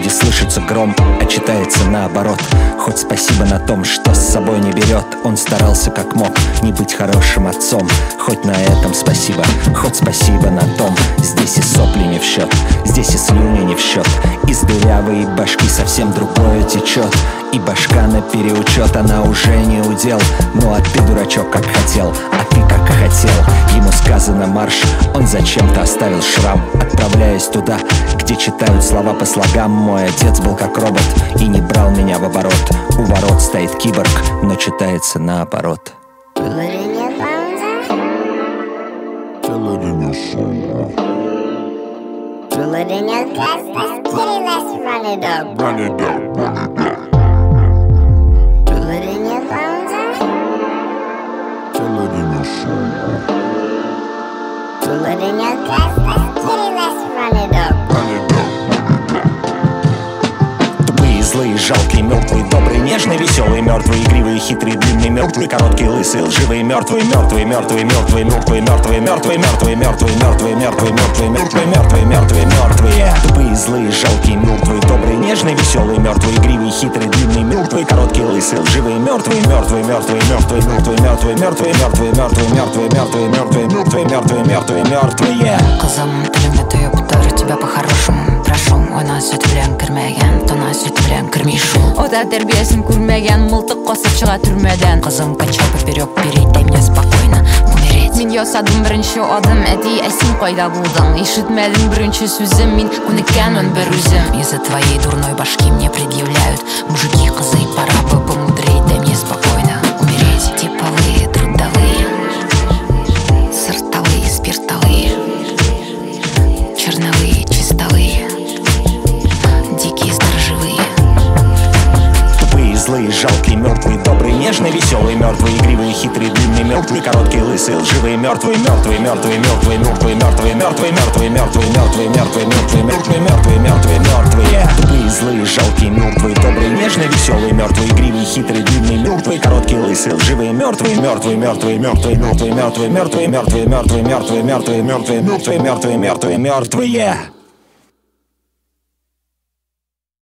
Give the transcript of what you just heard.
не слышится гром, а читается наоборот. Хоть спасибо на том, что с собой не берет. Он старался как мог не быть хорошим отцом. Хоть на этом спасибо, хоть спасибо на том. Здесь и сопли не в счет, здесь и слюни не в счет. Из дырявой башки совсем другое течет. И башка на переучет, она уже не удел. Ну а ты, дурачок, как хотел, а ты как хотел. Ему сказано марш, он зачем-то оставил шрам. Отправляясь туда, где читают слова по слогам. Мой отец был как робот и не брал меня в оборот. У ворот стоит киборг, но читается наоборот. Roll it in your glass, let's kitty, let's run it up. Run it up, run it up. Roll it in your bones, Fill it in your soul. roll it in your glass, let's kitty, let's run it up. Run it up. Тупые, злые, жалкие, мертвые, добрые, нежные, веселые, мертвые, игривые, хитрые, длинные, мертвые, короткие, лысые, лживые, мертвые, мертвые, мертвые, мертвые, мертвые, мертвые, мертвые, мертвые, мертвые, мертвые, мертвые, мертвые, мертвые, мертвые, мертвые, мертвые. Тупые, злые, жалкие, мертвые, добрые, нежные, веселые, мертвые, игривые, хитрые, длинные, мертвые, короткие, лысые, лживые, мертвые, мертвые, мертвые, мертвые, мертвые, мертвые, мертвые, мертвые, мертвые, мертвые, мертвые, мертвые, мертвые, мертвые, мертвые, мертвые. Kızım dilimde tüyüp dur тебя по-хорошему прошу. Ona süt bilen kirmegen, tona süt bilen kirmeyшу. Ota terbiyesini көрмеген, мылтық қосып шыға түрмеден. Қызым качал поперек, перейди мне спокойно умереть. Мен ясадым бірінші адым, әдей әсем қайда болдың. Ишітмәдім бірінші сөзім, мен көніккенмін бір өзім. Из-за твоей дурной башки мне предъявляют мужики, кызы, пора бы помудрить, дай мне спокойно умереть. Типовые, трудовые, сортовые, спиртовые, черновые, чистовые, дикие, сторожевые. Тупые, злые, жалкие, мертвые, добрые, нежные, веселые, мертвые, игривые, хитрые, длинные, мертвые, короткие, лысые, лживые, мертвые, мертвые, мертвые, мертвые, мертвые, мертвые, мертвые, мертвые, мертвые, мертвые, мертвые, мертвые, мертвые, мертвые, мертвые, мертвые. Тупые, злые, жалкие, мертвые, добрые, нежные, веселые, мертвые, игривые, хитрые, длинные, мертвые, короткие, лысые, лживые, мертвые, мертвые, мертвые, мертвые, мертвые, мертвые, мертвые, мертвые, мертвые, мертвые, мертвые, мертвые, мертвые, мертвые, мертвые, мертвые.